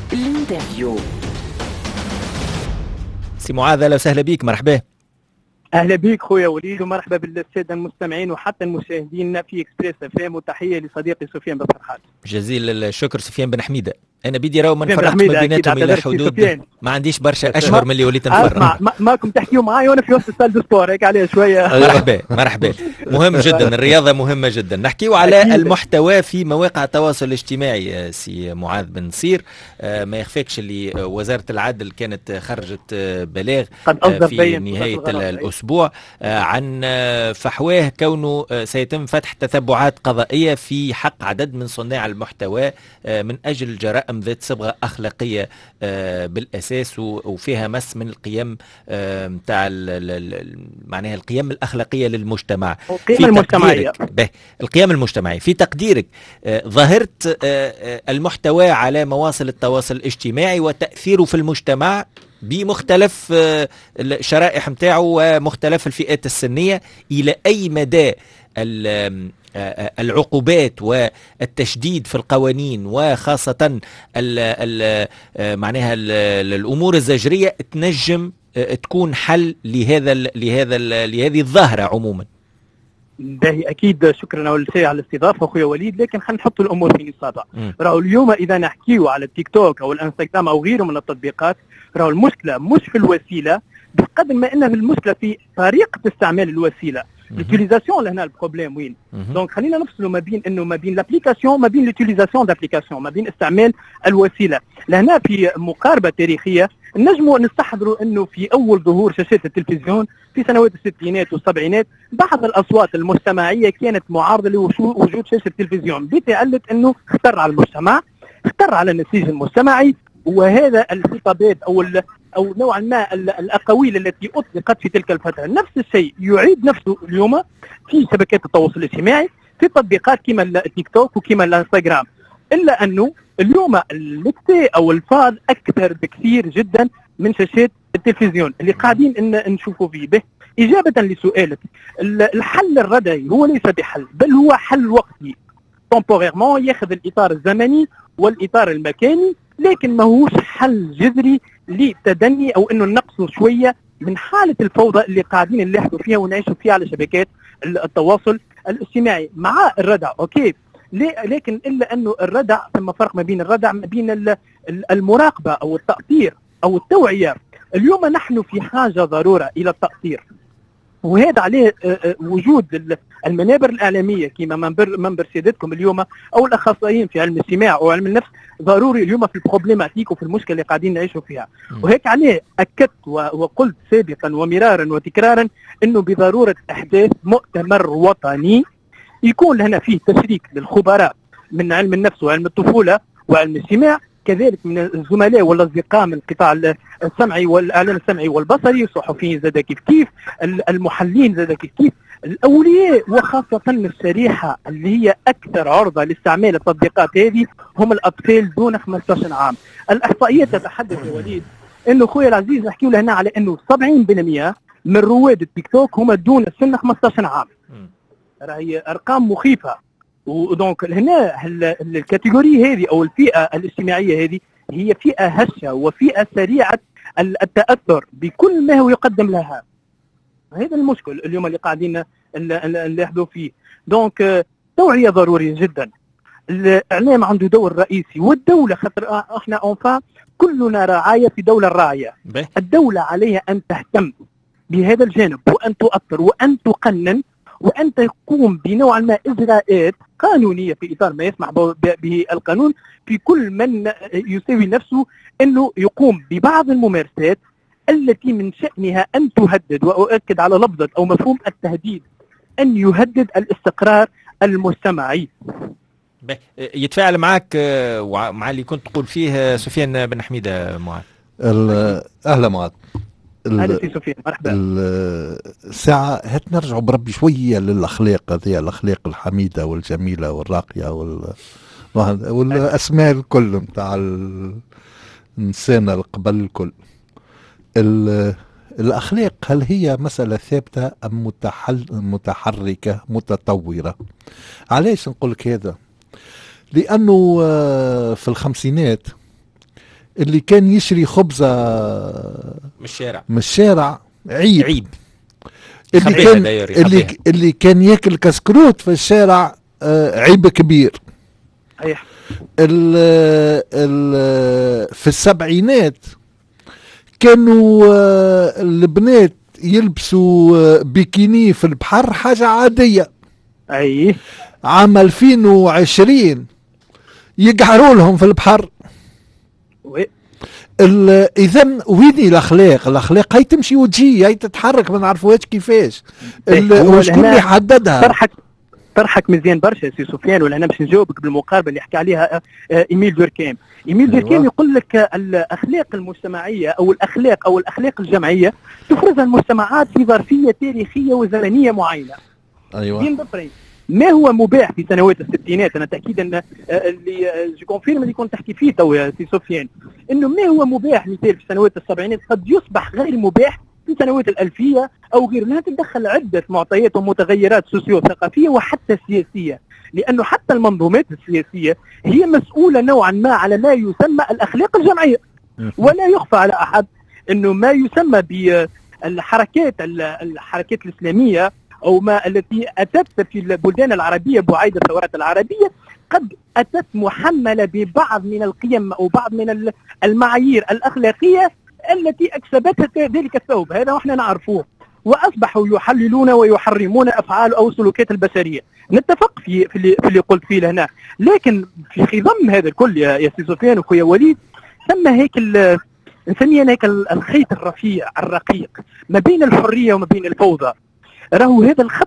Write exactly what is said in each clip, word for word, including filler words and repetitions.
الانترفيو. سي معاذ، اهلا وسهلا بك. مرحبا. اهلا بك خويا وليد، ومرحبا بالساده المستمعين وحتى المشاهدين في اكسبريس اف ام، وتحيه لصديقي سفيان بن فرحات. جزيل الشكر سفيان بن حميده. انا بدي راهو ما نفرقش ما بيناتهم الى حدود، ما عنديش برشا اشهر من اللي وليت نفرق. اسمع، ماكم تحكيوا معايا وانا في وسط السال دو سبور هيك عليه شويه. مرحبا مرحبا. مهم جدا، الرياضه مهمه جدا. نحكيوا على أكيد. المحتوى في مواقع التواصل الاجتماعي. سي معاذ بن نصير، ما يخفيكش اللي وزاره العدل كانت خرجت بلاغ في نهايه الاسبوع عن فحواه كونه سيتم فتح تتبعات قضائيه في حق عدد من صناع المحتوى من اجل جرائم ذات صبغه اخلاقيه بالاساس، وفيها مس من القيم نتاع معناها القيم الاخلاقيه للمجتمع. القيم المجتمعيه. القيم المجتمعيه في تقديرك، ظاهره المحتوى على مواصل التواصل الاجتماعي وتاثيره في المجتمع بمختلف الشرائح نتاعو ومختلف الفئات السنيه، الى اي مدى العقوبات والتشديد في القوانين وخاصة ال ال معناها ال الأمور الزجرية تنجم تكون حل لهذا لهذا لهذه الظاهرة عموما؟ باهي، اكيد. شكرا اول شيء على الاستضافه اخويا وليد، لكن خلينا نحط الامور في نصابها. راهو اليوم اذا نحكيو على التيك توك او الانستغرام او غيره من التطبيقات، راهو المشكله مش في الوسيله بقدر ما انها المشكله في طريقه استعمال الوسيله. لوتيليزاسيون لهنا البروبليم وين. دونك خلينا نفصلوا ما بين انه ما بين لابليكاسيون ما بين لوتيليزاسيون دابليكاسيون، ما بين استعمال الوسيله. لهنا في مقاربه تاريخيه نجموا نستحضروا انه في اول ظهور شاشات التلفزيون في سنوات الستينات والسبعينات بعض الاصوات المجتمعيه كانت معارضه لوجود شاشه التلفزيون، بتعلة انه اختر على المجتمع، اختر على النسيج المجتمعي، وهذا الخطابات او او نوعا ما الاقاويل التي اطلقت في تلك الفتره. نفس الشيء يعيد نفسه اليوم في شبكات التواصل الاجتماعي، في تطبيقات كما التيك توك وكما الانستغرام، الا انه اليوم اللكتة او الفاظ اكثر بكثير جدا من شاشات التلفزيون اللي قاعدين ان نشوفوا فيه. به اجابه لسؤالك، الحل الردعي هو ليس بحل، بل هو حل وقتي تمبوريرمون، ياخذ الاطار الزمني والاطار المكاني، لكن ما هوش حل جذري لتدني او انه نقصوا شويه من حاله الفوضى اللي قاعدين نلاحظوا فيها ونعيشوا فيها على شبكات التواصل الاجتماعي. مع الردع اوكي، لكن الا انه الردع ثم فرق ما بين الردع ما بين المراقبه او التاطير او التوعيه. اليوم نحن في حاجه ضروره الى التاطير، وهذا عليه وجود المنابر الاعلاميه كما منبر منبر سيادتكم اليوم او الاخصائيين في علم الاجتماع او علم النفس ضروري اليوم في البروبليماتيك وفي المشكله اللي قاعدين نعيشوا فيها. وهيك عليه اكدت وقلت سابقا ومرارا وتكرارا انه بضروره احداث مؤتمر وطني يكون لهنا فيه تشريك للخبراء من علم النفس وعلم الطفوله وعلم الاجتماع، كذلك من الزملاء والاصدقاء من القطاع السمعي والاعلام السمعي والبصري، الصحفيين زاد كيف كيف، المحللين زاد كيف كيف، الاولياء، وخاصه الشريحه اللي هي اكثر عرضه لاستعمال التطبيقات هذه هم الاطفال دون خمسة عشر عام. الاحصائيات تتحدث يا وليد انه خويا العزيز نحكيو هنا على انه سبعين بالمئة من رواد التيك توك هم دون سن خمسة عشر عام. راهي ارقام مخيفه. ودونك هنا الكاتيجوري هذه او الفئه الاجتماعيه هذه هي فئه هشه وفئه سريعه التاثر بكل ما هو يقدم لها. هذا المشكل اليوم اللي قاعدين نلاحظوا فيه. دونك توعيه ضروريه جدا، الاعلام عنده دور رئيسي، والدوله خاطر احنا اونفا كلنا رعايه في دوله الراعيه. الدوله عليها ان تهتم بهذا الجانب وان تؤثر وان تقنن وأن تقوم بنوع ما إجراءات قانونية في إطار ما يسمح به القانون في كل من يساوي نفسه أنه يقوم ببعض الممارسات التي من شأنها أن تهدد، وأؤكد على لفظة أو مفهوم التهديد، أن يهدد الاستقرار المجتمعي. يتفاعل معك ومع اللي كنت تقول فيه سفيان بن حميدة معاذ. أهلا معاذ. هذا سي سفيان، مرحبا. الساعة هات نرجعوا بربي شوية للأخلاق هذه، الأخلاق الحميدة والجميلة والراقية وال... والأسماء الكل متاع الإنسان القبل الكل. الأخلاق هل هي مسألة ثابتة أم متحل متحركة متطورة؟ علاش نقولك هذا؟ لأنه في الخمسينات اللي كان يشري خبزة من الشارع من الشارع عيب عيب اللي كان اللي, اللي كان ياكل كسكروت في الشارع آه عيب كبير. صحيح. ال ال في السبعينات كانوا آه البنات يلبسوا آه بيكيني في البحر حاجة عادية. اي عام ألفين وعشرين يقعروا لهم في البحر. وي اذا وين الاخلاق؟ الاخلاق هي تمشي وتجي، هي تتحرك، ما نعرفوهاش كيفاش وشكون اللي يحددها. طرحك طرحك مزيان برشا سي سفيان، ولا انا باش نجاوبك بالمقاربه اللي حكى عليها ايميل دوركيم. ايميل أيوة. دوركيم يقول لك الاخلاق المجتمعيه او الاخلاق او الاخلاق الجمعيه تفرزها المجتمعات في ظرفيه تاريخيه وزمنيه معينه. ايوه. ما هو مباح في سنوات الستينات، انا تاكيدا اللي جو كونفيرم اللي كنت تحكي فيه تو يا سي سفيان، انه ما هو مباح مثال في سنوات السبعينات قد يصبح غير مباح في سنوات الالفيه او غيره، لانها تدخل عده معطيات ومتغيرات سوسيو ثقافيه وحتى سياسيه، لانه حتى المنظومات السياسيه هي مسؤوله نوعا ما على ما يسمى الاخلاق الجمعيه. ولا يخفى على احد انه ما يسمى بالحركات الحركات الاسلاميه أو ما التي أتت في البلدان العربية بعيد الثورات العربية قد أتت محملة ببعض من القيم أو بعض من المعايير الأخلاقية التي أكسبتها ذلك الثوب هذا، وإحنا نعرفوه، وأصبحوا يحللون ويحرمون أفعال أو سلوكات البشرية. نتفق في في اللي, في اللي قلت فيه هنا، لكن في خضم هذا الكل يا, يا سي سفيان وخويا وليد ثم هيك نسميه هيك الخيط الرفيع الرقيق ما بين الحرية وما بين الفوضى. راهو هذا الخط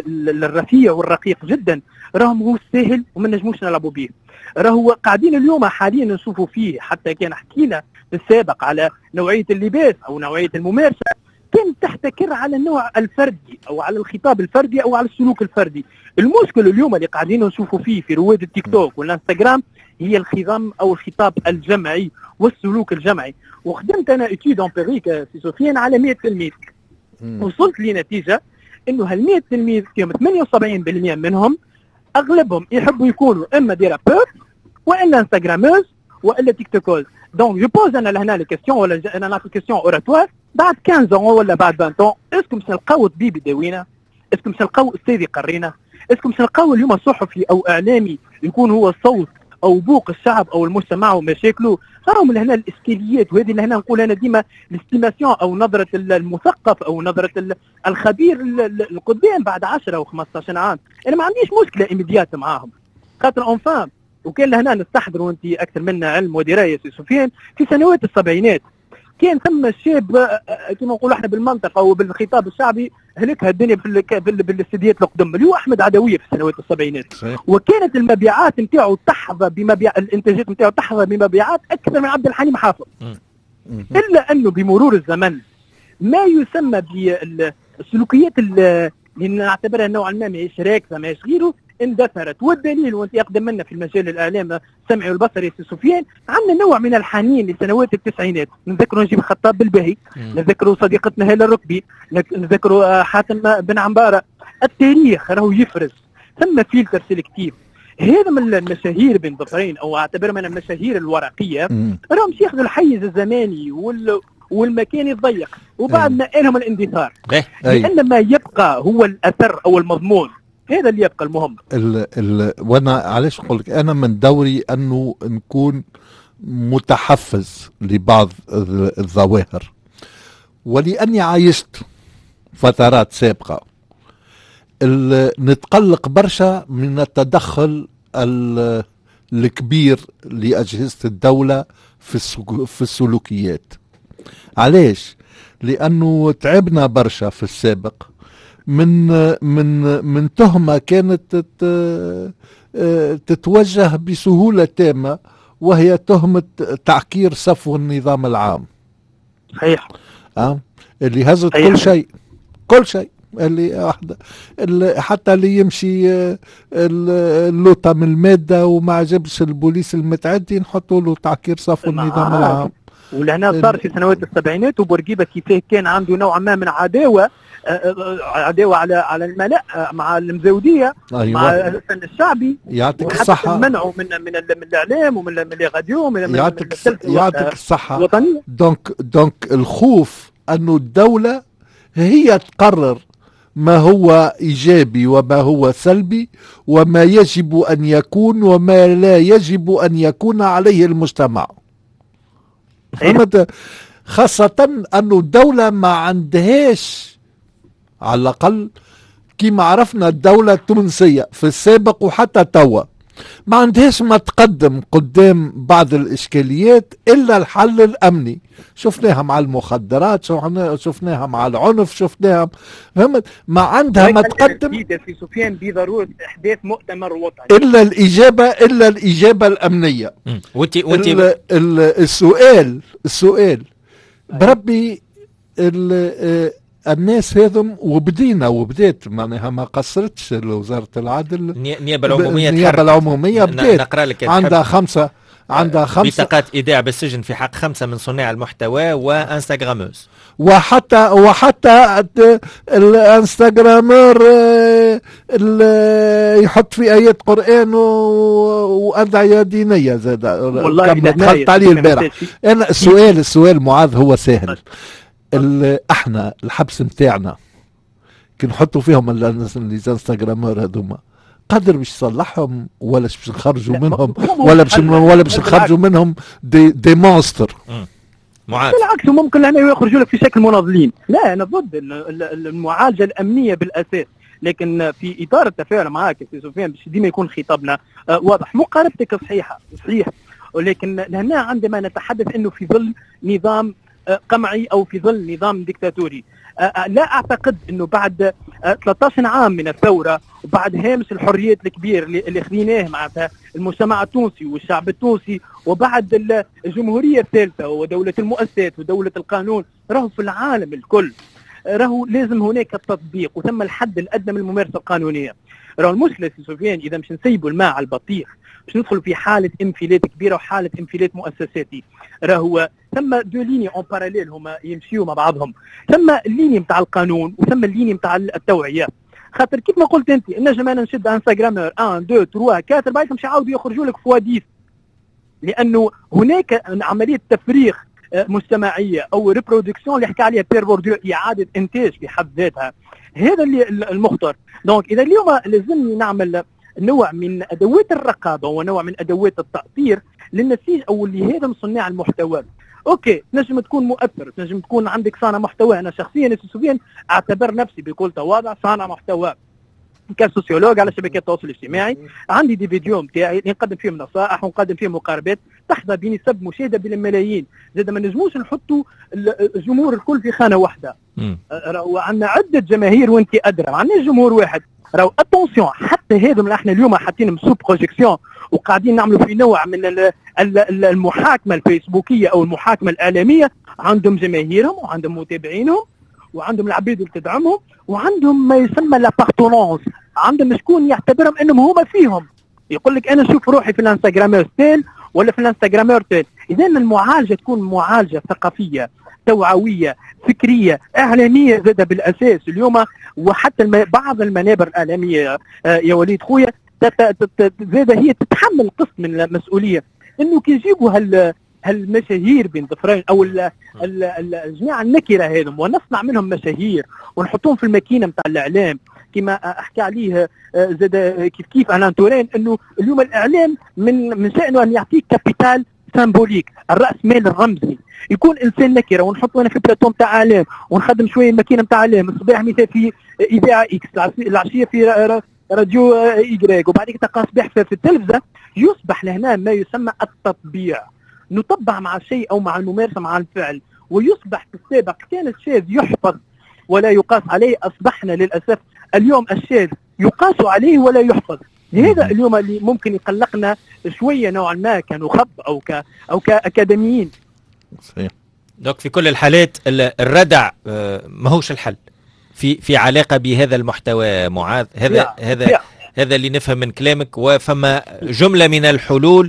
الرفيع والرقيق جدا راهو مو سهل وما نجموش نلعبوا به. راهو قاعدين اليوم حاليا نشوفوا فيه، حتى كان حكينا في السابق على نوعية اللباس أو نوعية الممارسة كان تحتكر على النوع الفردي أو على الخطاب الفردي أو على السلوك الفردي. المشكل اليوم اللي قاعدين نشوفوا فيه في رواد التيك توك والانستغرام هي الخضم أو الخطاب الجمعي والسلوك الجمعي. وخدمت أنا اتيود امبيريك سي سفيان على مئة تلميذ، وصلت لنتيجة انه هال100 تلميذ فيهم ثمانية وسبعين بالمئة منهم اغلبهم يحبوا يكونوا اما دي رابور والا انستغراموز والا تيك توكوز. دونك جو بوز انا لهنا لي كيستيون ولا انا نعطي كيستيون اوراتوار بعد خمسة عام ولا بعد عشرين عام، اسكم باش نلقاو طبيب يداوينا؟ اسكم باش نلقاو استاذ يقرينا؟ اسكم باش نلقاو اليوم صحفي او اعلامي يكون هو صوت او بوق الشعب او المجتمع ومشاكله؟ راهم لهنا الاسكاليات، وهذه لهنا نقول انا ديما الاستيماسيون او نظره المثقف او نظره الخبير القدام بعد عشرة او خمسطاش عام. انا ما عنديش مشكله ايميديات معاهم، خاطر اونفان وكان لهنا نستحضر وانت اكثر منا علم ودرايه سي سفيان في سنوات السبعينات كان ثم شاب كما نقولوا احنا بالمنطقه وبالخطاب الشعبي هلكها الدنيا بالاستديات القدم اللي هو احمد عدويه في سنوات السبعينات، وكانت المبيعات نتاعو تحظى بمبيع الانتاجات نتاعو تحظى بمبيعات اكثر من عبد الحليم حافظ. الا انه بمرور الزمن ما يسمى بالسلوكيات اللي نعتبرها نوعا ما ماهيش راكزه ماهيش غيره اندثرت. والدليل وانت اقدم منا في المجال الاعلام السمعي والبصري سي سفيان عندنا نوع من الحنين لسنوات التسعينات. نذكروا نجيب خطاب بالباهي، نذكروا صديقتنا هاله الركبي، نذكروا حاتم بن عمباره. التاريخ راهو يفرز ثم فلتر سيلكتيف. هذا من المشاهير بين ظفرين او اعتبر من المشاهير الورقيه راهم ياخذوا الحيز الزماني وال والمكان الضيق وبعد ما لهم الاندثار، لان ما يبقى هو الاثر او المضمون، هذا اللي يبقى المهم. ال ال وانا علاش نقول لك انا من دوري انه نكون متحفز لبعض الظواهر، ولاني عايشت فترات سابقه نتقلق برشا من التدخل الكبير لاجهزه الدوله في في السلوكيات. علاش؟ لانه تعبنا برشا في السابق من من من تهمه كانت تتوجه بسهوله تامه، وهي تهمه تعكير صفو النظام العام. صحيح. اه اللي هزت كل شيء كل شيء اللي واحده اللي حتى اللي يمشي اللوطه من الماده وما عجبش البوليس المتعدي نحطوا له تعكير صفو النظام العام. ولهنا صار في سنوات السبعينات وبورقيبه كيفاه كان عنده نوعا ما من عداوه عداوه على على الملأ مع المزوديه. أيوة. مع الفن الشعبي. يعطيك الصحه. منعوا من من من الاعلام ومن من الراديو ومن يعطيك يعطيك الصحه. دونك دونك الخوف انه الدوله هي تقرر ما هو إيجابي وما هو سلبي وما يجب أن يكون وما لا يجب أن يكون عليه المجتمع. خاصة أن الدولة ما عندهاش على الأقل كما عرفنا الدولة التونسية في السابق وحتى توا ما عندهاش ما تقدم قدام بعض الإشكاليات إلا الحل الأمني. شفناها مع المخدرات، شفناها مع العنف، شفناها فهمت ما عندها ما تقدم في سفيان بضرورة إحداث مؤتمر وطني إلا الإجابة إلا الإجابة الأمنية. وانتي وانتي ال ال السؤال السؤال بربي الناس هذم وبدينا وبدات معناها ما قصرتش وزارة العدل النيابة العمومية النيابة العمومية بدات عندها خمسة عندها خمسة بطاقات إيداع بالسجن في حق خمسة من صناع المحتوى وانستغراموز وحتى وحتى الانستغرامر يحط في آيات قرآن وأدعية دينية زاد. والله دخلت عليه البارح. أنا السؤال السؤال معاذ هو سهل. احنا الحبس متاعنا كي نحطوا فيهم الانستغرامر هذوما قادر باش يصلحهم ولا باش نخرجوا منهم ولا باش ولا باش نخرجوا منهم دي, دي مونستر؟ معاذ بالعكس ممكن هنا يخرجوا لك في شكل مناضلين. لا انا ضد المعالجه الامنيه بالاساس، لكن في اطار التفاعل معاك يا سفيان باش ديما يكون خطابنا واضح. مقاربتك صحيحه صحيح، ولكن هنا عندما نتحدث انه في ظل نظام قمعي او في ظل نظام ديكتاتوري، لا اعتقد انه بعد ثلاثة عشر عام من الثوره وبعد هامش الحريات الكبير اللي خذيناه معناتها المجتمع التونسي والشعب التونسي وبعد الجمهوريه الثالثه ودوله المؤسسات ودوله القانون، راهو في العالم الكل راهو لازم هناك التطبيق وثم الحد الادنى من الممارسه القانونيه. راهو المشكله في سفيان اذا مش نسيبوا الماء على البطيخ باش ندخلوا في حاله انفلات كبيره وحاله انفلات مؤسساتي. راهو ثم دو ليني اون باراليل هما يمشيوا مع بعضهم، ثم الليني نتاع القانون وثم الليني نتاع التوعيه. خاطر كيف ما قلت انت نجم انا نشد انستغرامر واحد اثنين ثلاثة أربعة بعد مش يعاودوا يخرجوا لك فواديس، لانه هناك عمليه تفريغ مجتمعيه او ريبرودكسيون اللي حكى عليها بير بورديو، اعاده انتاج في حد ذاتها. هذا اللي المخطر. دونك اذا اليوم لازمني نعمل نوع من ادوات الرقابه ونوع من ادوات التاطير للنسيج او لهذا من صناع المحتوى. اوكي تنجم تكون مؤثر، تنجم تكون عندك صانع محتوى. انا شخصيا سفيان اعتبر نفسي بكل تواضع صانع محتوى كسوسيولوج على شبكات التواصل الاجتماعي. عندي دي فيديو نتاعي نقدم فيهم نصائح ونقدم فيهم مقاربات تحظى بنسب مشاهده بالملايين. زاد ما نجموش نحطوا الجمهور الكل في خانه واحده. راهو عندنا عده جماهير وانت ادرى، ما عندناش جمهور واحد. راهو اتونسيون حتى هذم اللي احنا اليوم حاطين سو بروجيكسيون وقاعدين نعملوا في نوع من المحاكمه الفيسبوكيه او المحاكمه الاعلاميه، عندهم جماهيرهم وعندهم متابعينهم وعندهم العبيد اللي تدعمهم وعندهم ما يسمى لابارتونونس، عندهم شكون يعتبرهم انهم هما فيهم. يقول لك انا نشوف روحي في الانستغرامر ستيل ولا في الانستغرامر تيل. اذا المعالجه تكون معالجه ثقافيه توعويه فكريه اعلاميه زاد بالاساس اليوم. وحتى الم... بعض المنابر الاعلاميه آه يا وليد خويا زاد هي تتحمل قسط من المسؤوليه، انه كي يجيبوا هال هالمشاهير بين ظفرين او الجماعه النكره هذم ونصنع منهم مشاهير ونحطهم في الماكينه نتاع الاعلام كما احكي عليه زاد كيف كيف الان تورين، انه اليوم الاعلام من من شانه ان يعطيك كابيتال سامبوليك، الراس مال الرمزي. يكون انسان نكره ونحطه انا في بلاتو نتاع اعلام ونخدم شويه الماكينه نتاع اعلام، الصباح مثال في اذاعه اكس، العشيه في راديو ايغريك، وبعد كده تلقى صباح في التلفزه. يصبح لهنا ما يسمى التطبيع، نطبع مع الشيء او مع الممارسه مع الفعل. ويصبح في السابق كان الشاذ يحفظ ولا يقاس عليه، اصبحنا للاسف اليوم الشاذ يقاس عليه ولا يحفظ. هذا اليوم اللي ممكن يقلقنا شويه نوعا ما كنخب او ك او كاكاديميين. صحيح. دوك في كل الحالات الردع ماهوش الحل في في علاقه بهذا المحتوى معاذ. هذا هذا هذا اللي نفهم من كلامك، وفما جمله من الحلول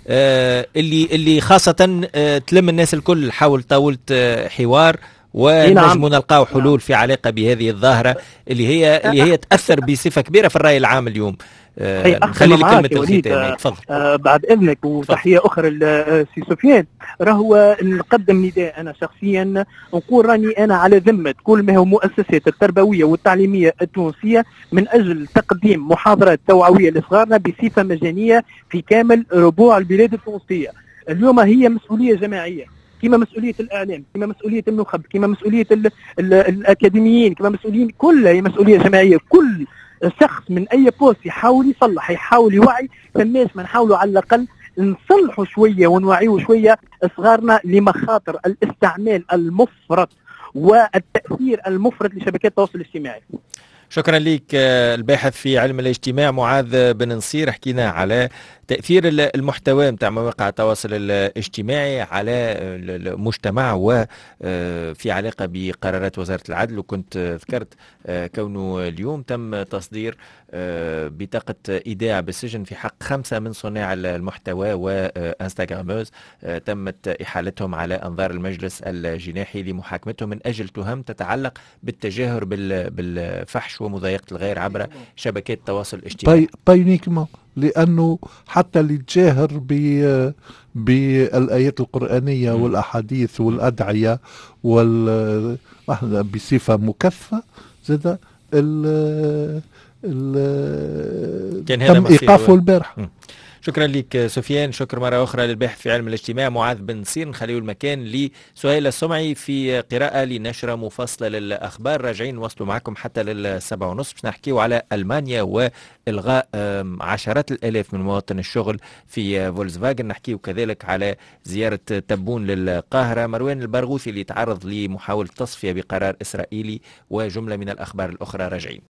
اللي اللي خاصة تلم الناس الكل حول طاولة حوار، ونجم نلقاو حلول في علاقة بهذه الظاهرة اللي هي اللي هي تأثر بصفة كبيرة في الرأي العام اليوم. آه خلي لي كلمة الختام. تفضل. آه بعد إذنك وتحية أخرى لسي سفيان. راهو نقدم نداء أنا شخصيا نقول راني أنا على ذمة كل ما هو مؤسسات التربوية والتعليمية التونسية من أجل تقديم محاضرات توعوية لصغارنا بصفة مجانية في كامل ربوع البلاد التونسية. اليوم هي مسؤولية جماعية، كما مسؤولية الإعلام، كما مسؤولية النخب، كما مسؤولية ال ال الأكاديميين، كما مسؤولية كلها هي مسؤولية جماعية. كل شخص من أي بوست يحاول يصلح، يحاول يوعي، فماش ما نحاولوا على الأقل نصلحوا شوية ونوعيوا شوية صغارنا لمخاطر الاستعمال المفرط والتأثير المفرط لشبكات التواصل الاجتماعي. شكرا لك الباحث في علم الاجتماع معاذ بن نصير. حكينا على تأثير المحتوى متاع مواقع التواصل الاجتماعي على المجتمع وفي علاقة بقرارات وزارة العدل، وكنت ذكرت كونه اليوم تم تصدير بطاقة إيداع بالسجن في حق خمسة من صناع المحتوى وانستغراموز تمت إحالتهم على أنظار المجلس الجناحي لمحاكمتهم من أجل تهم تتعلق بالتجاهر بالفحش ومضايقة الغير عبر شبكات التواصل الاجتماعي. باينيكما لأنه حتى اللي تجاهر بالآيات القرآنية والأحاديث والأدعية وال بصفة مكثفة زاد ال ال تم إيقافه البارح. شكرا لك سفيان. شكر مرة أخرى للباحث في علم الاجتماع معاذ بن نصير. نخليه المكان لسهيل السمعي في قراءة لنشرة مفصلة للأخبار. راجعين نواصلوا معكم حتى للسبعة ونصف باش نحكيو على ألمانيا وإلغاء عشرات الآلاف من مواطن الشغل في فولكسفاجن. نحكيو كذلك على زيارة تبون للقاهرة. مروان البرغوثي اللي تعرض لمحاولة تصفية بقرار إسرائيلي، وجملة من الأخبار الأخرى. راجعين.